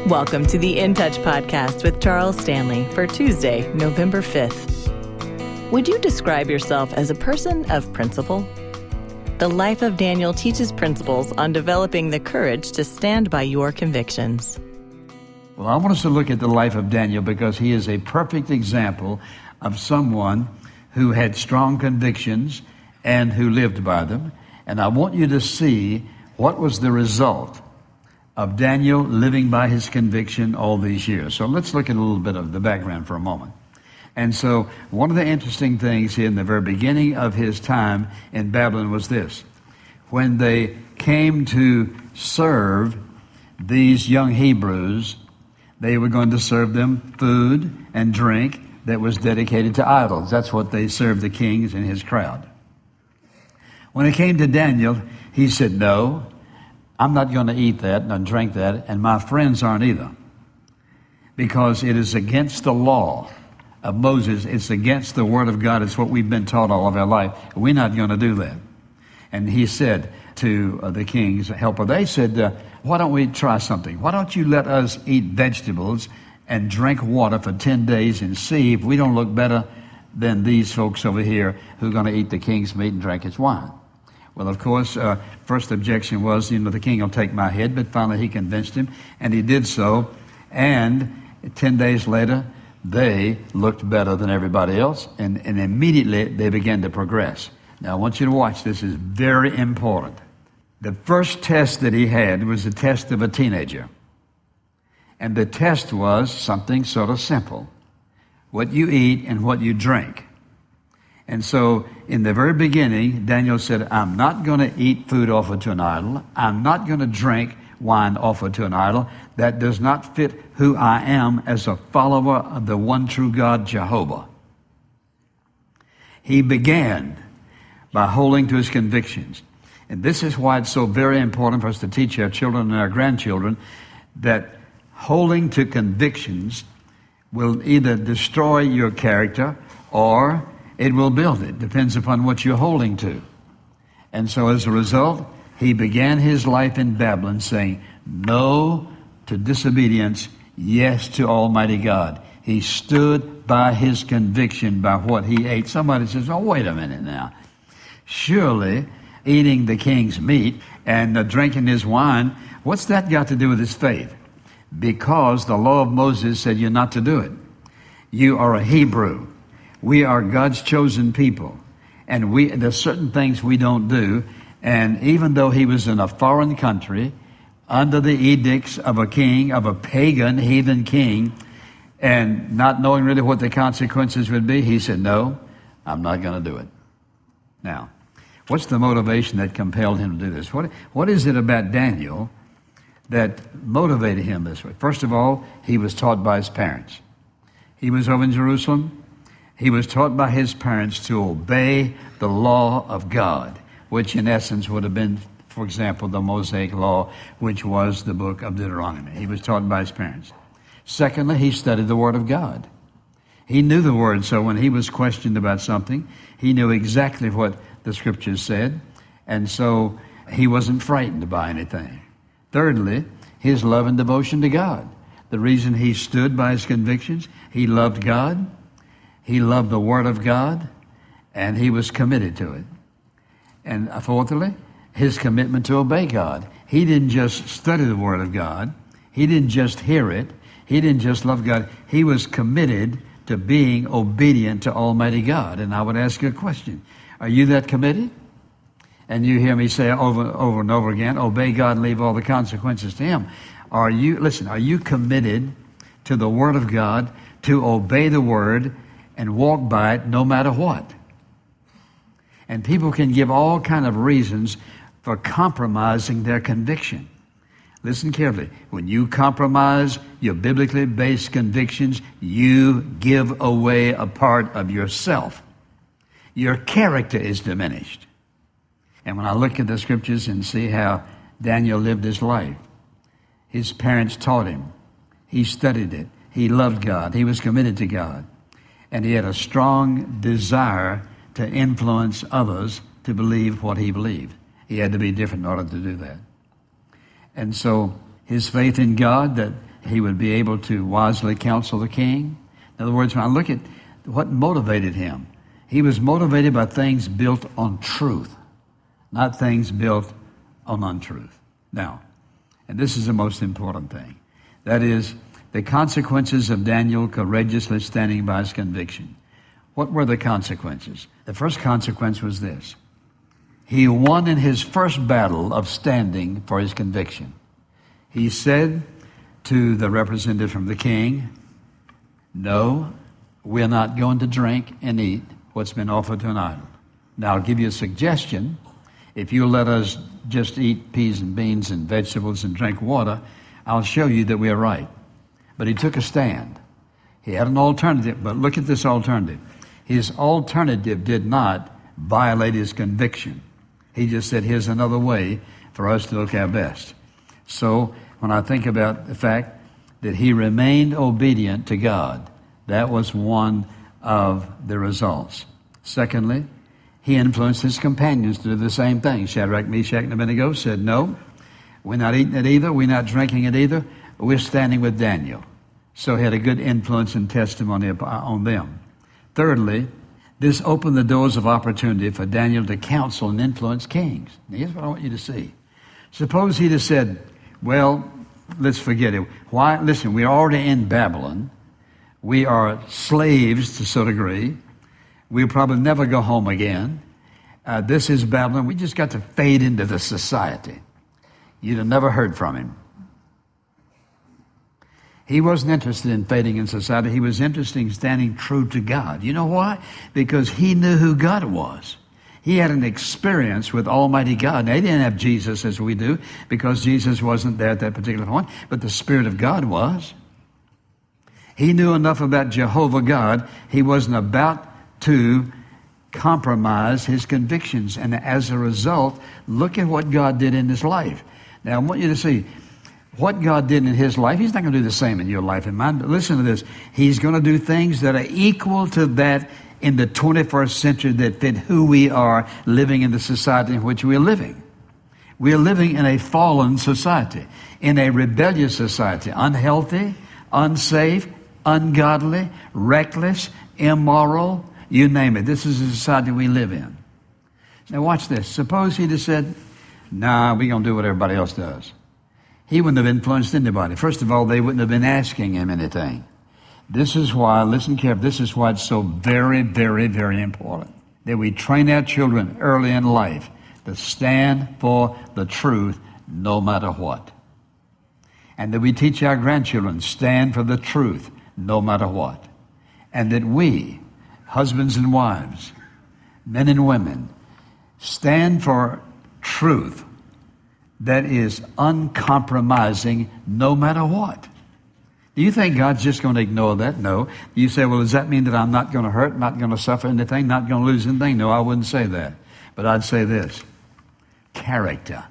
Welcome to the In Touch podcast with Charles Stanley for Tuesday, November 5th. Would you describe yourself as a person of principle? The life of Daniel teaches principles on developing the courage to stand by your convictions. Well, I want us to look at the life of Daniel because he is a perfect example of someone who had strong convictions and who lived by them. And I want you to see what was the result of Daniel living by his conviction all these years. So let's look at a little bit of the background for a moment. And so one of the interesting things here in the very beginning of his time in Babylon was this. When they came to serve these young Hebrews, they were going to serve them food and drink that was dedicated to idols. That's what they served the kings and his crowd. When it came to Daniel, he said, no, I'm not going to eat that and drink that, and my friends aren't either. Because it is against the law of Moses. It's against the word of God. It's what we've been taught all of our life. We're not going to do that. And he said to the king's helper, they said, why don't we try something? Why don't you let us eat vegetables and drink water for 10 days and see if we don't look better than these folks over here who are going to eat the king's meat and drink his wine? Well, of course, first objection was, the king will take my head, but finally he convinced him, and he did so. And 10 days later, they looked better than everybody else, and immediately they began to progress. Now, I want you to watch. This is very important. The first test that he had was the test of a teenager. And the test was something sort of simple. What you eat and what you drink. And so, in the very beginning, Daniel said, I'm not going to eat food offered to an idol. I'm not going to drink wine offered to an idol. That does not fit who I am as a follower of the one true God, Jehovah. He began by holding to his convictions. And this is why it's so very important for us to teach our children and our grandchildren that holding to convictions will either destroy your character or it will build it. Depends upon what you're holding to. And so as a result, he began his life in Babylon saying no to disobedience, yes to Almighty God. He stood by his conviction by what he ate. Somebody says, oh, wait a minute now. Surely eating the king's meat and drinking his wine, what's that got to do with his faith? Because the law of Moses said you're not to do it. You are a Hebrew. We are God's chosen people. And there's certain things we don't do. And even though he was in a foreign country, under the edicts of a king, of a pagan, heathen king, and not knowing really what the consequences would be, he said, no, I'm not going to do it. Now, what's the motivation that compelled him to do this? What is it about Daniel that motivated him this way? First of all, he was taught by his parents. He was over in Jerusalem. He was taught by his parents to obey the law of God, which in essence would have been, for example, the Mosaic Law, which was the book of Deuteronomy. He was taught by his parents. Secondly, he studied the Word of God. He knew the Word, so when he was questioned about something, he knew exactly what the Scriptures said, and so he wasn't frightened by anything. Thirdly, his love and devotion to God. The reason he stood by his convictions, he loved God, he loved the Word of God, and he was committed to it. And fourthly, his commitment to obey God. He didn't just study the Word of God. He didn't just hear it. He didn't just love God. He was committed to being obedient to Almighty God. And I would ask you a question. Are you that committed? And you hear me say over and over again, obey God and leave all the consequences to Him. Are you committed to the Word of God, to obey the Word and walk by it no matter what? And people can give all kind of reasons for compromising their conviction. Listen carefully. When you compromise your biblically based convictions, you give away a part of yourself. Your character is diminished. And when I look at the Scriptures and see how Daniel lived his life, his parents taught him. He studied it. He loved God. He was committed to God. And he had a strong desire to influence others to believe what he believed. He had to be different in order to do that. And so his faith in God, that he would be able to wisely counsel the king. In other words, when I look at what motivated him, he was motivated by things built on truth, not things built on untruth. Now, and this is the most important thing, that is the consequences of Daniel courageously standing by his conviction. What were the consequences? The first consequence was this. He won in his first battle of standing for his conviction. He said to the representative from the king, "No, we're not going to drink and eat what's been offered to an idol. Now, I'll give you a suggestion. If you let us just eat peas and beans and vegetables and drink water, I'll show you that we're right." But he took a stand. He had an alternative, but look at this alternative. His alternative did not violate his conviction. He just said, here's another way for us to look our best. So when I think about the fact that he remained obedient to God, that was one of the results. Secondly, he influenced his companions to do the same thing. Shadrach, Meshach, and Abednego said, no, we're not eating it either, we're not drinking it either, we're standing with Daniel. So he had a good influence and testimony on them. Thirdly, this opened the doors of opportunity for Daniel to counsel and influence kings. Now, here's what I want you to see. Suppose he'd have said, well, let's forget it. Why? Listen, we're already in Babylon. We are slaves to some degree. We'll probably never go home again. This is Babylon. We just got to fade into the society. You'd have never heard from him. He wasn't interested in fading in society. He was interested in standing true to God. You know why? Because he knew who God was. He had an experience with Almighty God. Now, they didn't have Jesus as we do because Jesus wasn't there at that particular point, but the Spirit of God was. He knew enough about Jehovah God. He wasn't about to compromise his convictions. And as a result, look at what God did in his life. Now, I want you to see what God did in his life. He's not going to do the same in your life and mine. But listen to this. He's going to do things that are equal to that in the 21st century that fit who we are living in the society in which we're living. We're living in a fallen society, in a rebellious society, unhealthy, unsafe, ungodly, reckless, immoral, you name it. This is the society we live in. Now watch this. Suppose he'd have said, nah, we're going to do what everybody else does. He wouldn't have influenced anybody. First of all, they wouldn't have been asking him anything. This is why, listen carefully, this is why it's so very, very, very important that we train our children early in life to stand for the truth no matter what. And that we teach our grandchildren stand for the truth no matter what. And that we, husbands and wives, men and women, stand for truth that is uncompromising no matter what. Do you think God's just going to ignore that? No. You say, well, does that mean that I'm not going to hurt, not going to suffer anything, not going to lose anything? No, I wouldn't say that. But I'd say this. Character.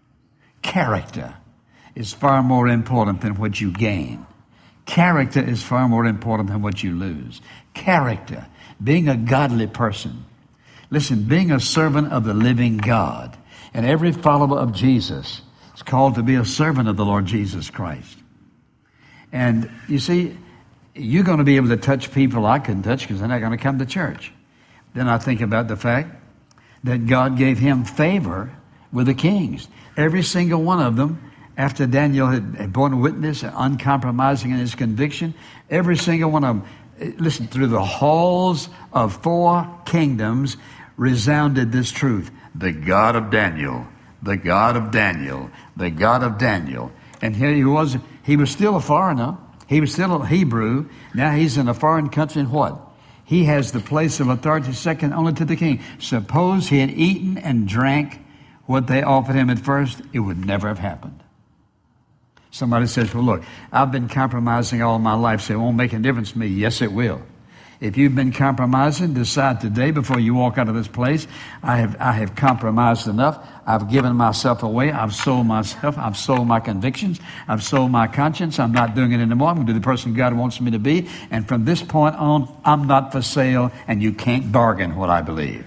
Character is far more important than what you gain. Character is far more important than what you lose. Character. Being a godly person. Listen, being a servant of the living God. And every follower of Jesus is called to be a servant of the Lord Jesus Christ. And you see, you're going to be able to touch people I couldn't touch because they're not going to come to church. Then I think about the fact that God gave him favor with the kings. Every single one of them, after Daniel had borne witness, uncompromising in his conviction, every single one of them, listen, through the halls of 4 kingdoms resounded this truth. The God of Daniel, the God of Daniel, the God of Daniel. And here he was still a foreigner. He was still a Hebrew. Now he's in a foreign country and what? He has the place of authority second only to the king. Suppose he had eaten and drank what they offered him at first, it would never have happened. Somebody says, well, look, I've been compromising all my life, so it won't make a difference to me. Yes, it will. If you've been compromising, decide today before you walk out of this place, I have compromised enough. I've given myself away. I've sold myself. I've sold my convictions. I've sold my conscience. I'm not doing it anymore. I'm going to be the person God wants me to be. And from this point on, I'm not for sale, and you can't bargain what I believe.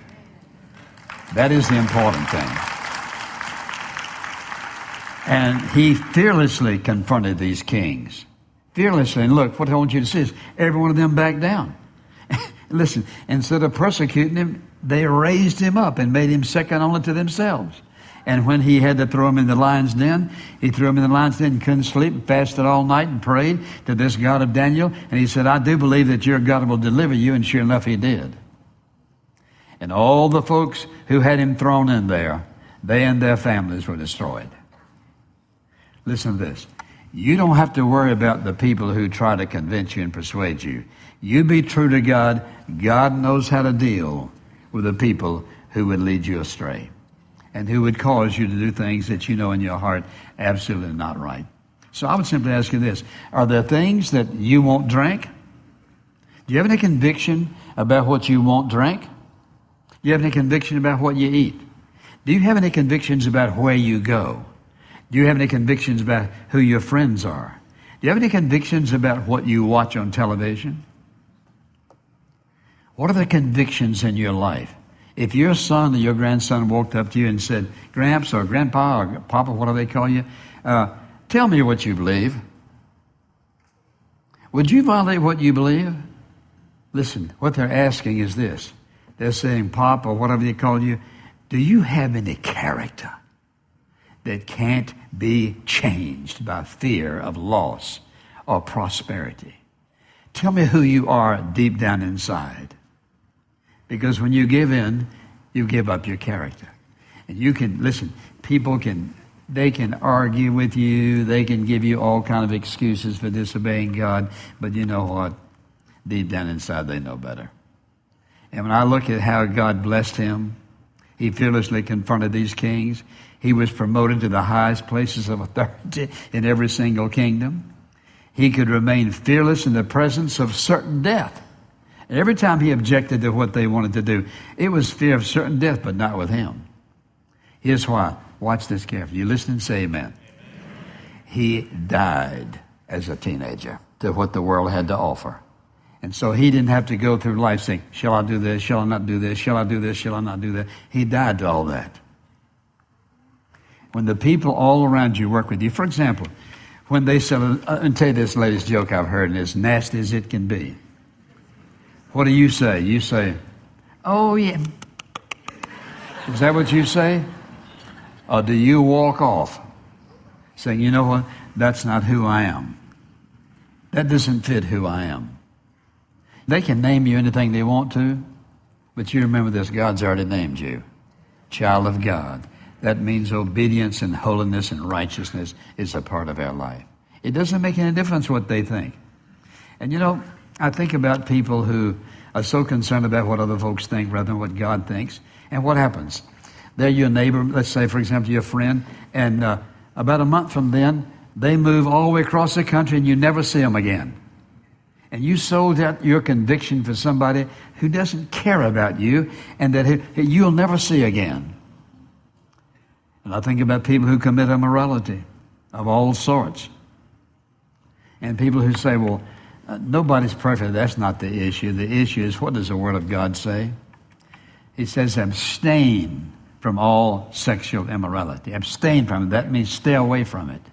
That is the important thing. And he fearlessly confronted these kings. Fearlessly. And look, what I want you to see is every one of them backed down. Listen, instead of persecuting him, they raised him up and made him second only to themselves. And when he had to throw him in the lion's den, he threw him in the lion's den and couldn't sleep and fasted all night and prayed to this God of Daniel. And he said, I do believe that your God will deliver you. And sure enough, he did. And all the folks who had him thrown in there, they and their families were destroyed. Listen to this. You don't have to worry about the people who try to convince you and persuade you. You be true to God. God knows how to deal with the people who would lead you astray and who would cause you to do things that you know in your heart absolutely not right. So I would simply ask you this. Are there things that you won't drink? Do you have any conviction about what you won't drink? Do you have any conviction about what you eat? Do you have any convictions about where you go? Do you have any convictions about who your friends are? Do you have any convictions about what you watch on television? What are the convictions in your life? If your son or your grandson walked up to you and said, Gramps or Grandpa or Papa, what do they call you? Tell me what you believe. Would you violate what you believe? Listen, what they're asking is this. They're saying, Pop, or whatever they call you, do you have any character that can't be changed by fear of loss or prosperity? Tell me who you are deep down inside. Because when you give in, you give up your character. And you can, listen, they can argue with you. They can give you all kind of excuses for disobeying God. But you know what? Deep down inside, they know better. And when I look at how God blessed him, he fearlessly confronted these kings. He was promoted to the highest places of authority in every single kingdom. He could remain fearless in the presence of certain death. And every time he objected to what they wanted to do, it was fear of certain death, but not with him. Here's why. Watch this carefully. You listen and say amen. He died as a teenager to what the world had to offer. And so he didn't have to go through life saying, shall I do this? Shall I not do this? Shall I do this? Shall I not do that? He died to all that. When the people all around you work with you, for example, when they said, and tell you this latest joke I've heard, and as nasty as it can be. What do you say? You say, oh yeah. Is that what you say? Or do you walk off saying, you know what? That's not who I am. That doesn't fit who I am. They can name you anything they want to, but you remember this, God's already named you. Child of God. That means obedience and holiness and righteousness is a part of our life. It doesn't make any difference what they think. And you know, I think about people who are so concerned about what other folks think rather than what God thinks. And what happens? They're your neighbor, let's say, for example, your friend, and about a month from then, they move all the way across the country and you never see them again. And you sold out your conviction for somebody who doesn't care about you and that you'll never see again. And I think about people who commit immorality of all sorts. And people who say, well, nobody's perfect. That's not the issue. The issue is, what does the Word of God say? He says, abstain from all sexual immorality. Abstain from it. That means stay away from it.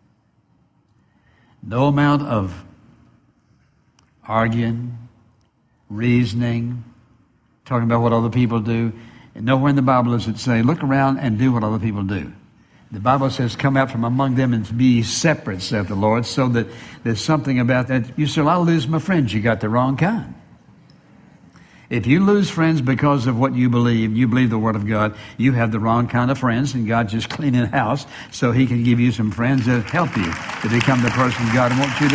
No amount of arguing, reasoning, talking about what other people do. And nowhere in the Bible does it say, look around and do what other people do. The Bible says, come out from among them and be separate, saith the Lord, so that there's something about that. You say, I'll lose my friends. You got the wrong kind. If you lose friends because of what you believe the Word of God, you have the wrong kind of friends, and God's just cleaning house so He can give you some friends that help you to become the person God wants you to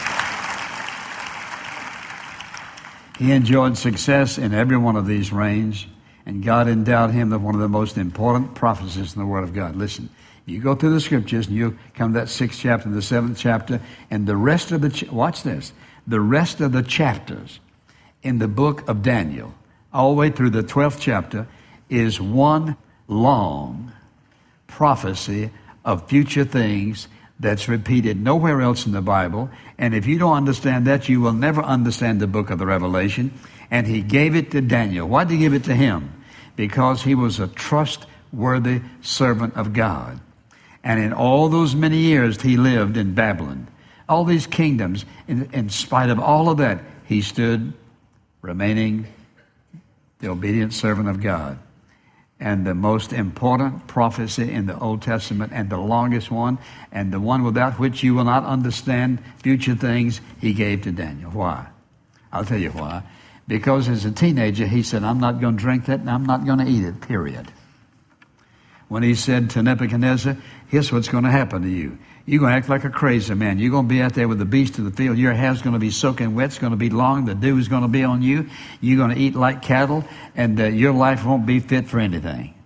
be. He enjoyed success in every one of these reigns, and God endowed him with one of the most important prophecies in the Word of God. Listen, you go through the Scriptures, and you come to that 6th chapter, the 7th chapter, and the rest of the, watch this, the rest of the chapters in the book of Daniel, all the way through the 12th chapter, is one long prophecy of future things that's repeated nowhere else in the Bible. And if you don't understand that, you will never understand the book of the Revelation. And he gave it to Daniel. Why did he give it to him? Because he was a trustworthy servant of God. And in all those many years he lived in Babylon, all these kingdoms, in spite of all of that, he stood remaining the obedient servant of God. And the most important prophecy in the Old Testament, and the longest one, and the one without which you will not understand future things, he gave to Daniel. Why? I'll tell you why. Because as a teenager, he said, I'm not going to drink that and I'm not going to eat it, period. When he said to Nebuchadnezzar, here's what's going to happen to you. You're going to act like a crazy man. You're going to be out there with the beast of the field. Your hair's going to be soaking wet. It's going to be long. The dew is going to be on you. You're going to eat like cattle, and your life won't be fit for anything.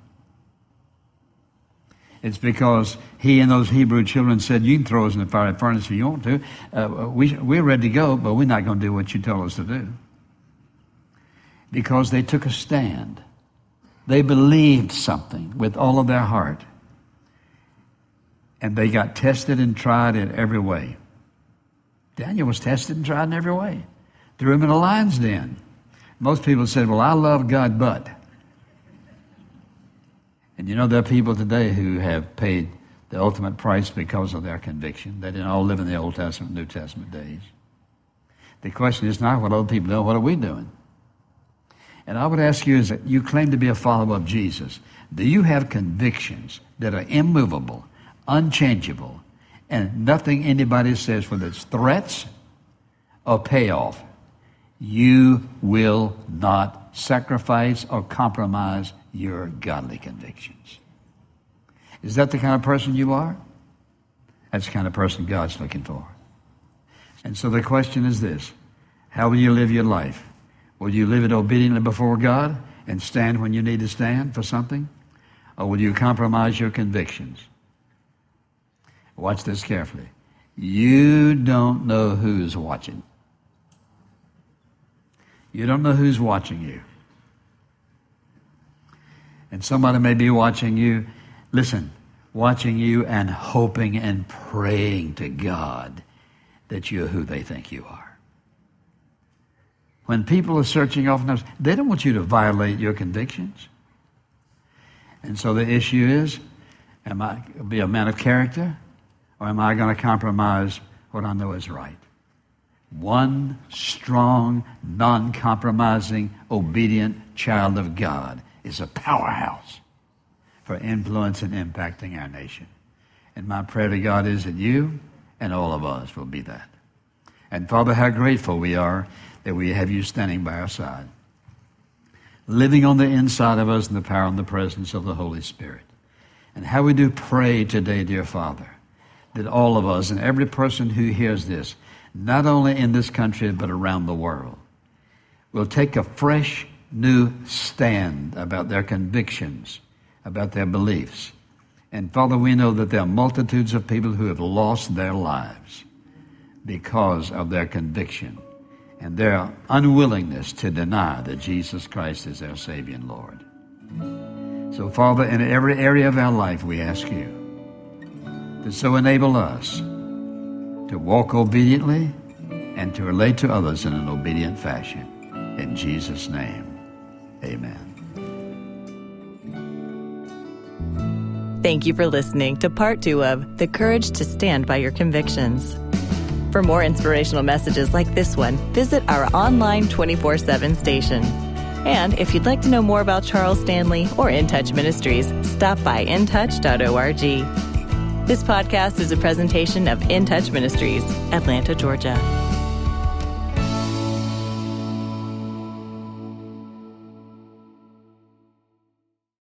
It's because he and those Hebrew children said, you can throw us in the fiery furnace if you want to. We're ready to go, but we're not going to do what you told us to do. Because they took a stand. They believed something with all of their heart. And they got tested and tried in every way. Daniel was tested and tried in every way. Threw him in a lion's den. Most people said, well, I love God, but. And you know, there are people today who have paid the ultimate price because of their conviction. They didn't all live in the Old Testament, New Testament days. The question is not what other people do, what are we doing? And I would ask you, is that you claim to be a follower of Jesus. Do you have convictions that are immovable, unchangeable, and nothing anybody says, whether it's threats or payoff, you will not sacrifice or compromise your godly convictions? Is that the kind of person you are? That's the kind of person God's looking for. And so the question is this: how will you live your life? Will you live it obediently before God and stand when you need to stand for something? Or will you compromise your convictions? Watch this carefully. You don't know who's watching. You don't know who's watching you. And somebody may be watching you, listen, watching you and hoping and praying to God that you're who they think you are. When people are searching oftentimes, they don't want you to violate your convictions. And so the issue is, am I going to be a man of character, or am I going to compromise what I know is right? One strong, non-compromising, obedient child of God is a powerhouse for influence and impacting our nation. And my prayer to God is that you and all of us will be that. And Father, how grateful we are that we have you standing by our side, living on the inside of us in the power and the presence of the Holy Spirit. And how we do pray today, dear Father, that all of us and every person who hears this, not only in this country but around the world, will take a fresh, new stand about their convictions, about their beliefs. And Father, we know that there are multitudes of people who have lost their lives because of their conviction and their unwillingness to deny that Jesus Christ is their Savior and Lord. So, Father, in every area of our life, we ask you to so enable us to walk obediently and to relate to others in an obedient fashion. In Jesus' name, amen. Thank you for listening to part 2 of The Courage to Stand by Your Convictions. For more inspirational messages like this one, visit our online 24/7 station. And if you'd like to know more about Charles Stanley or In Touch Ministries, stop by intouch.org. This podcast is a presentation of In Touch Ministries, Atlanta, Georgia.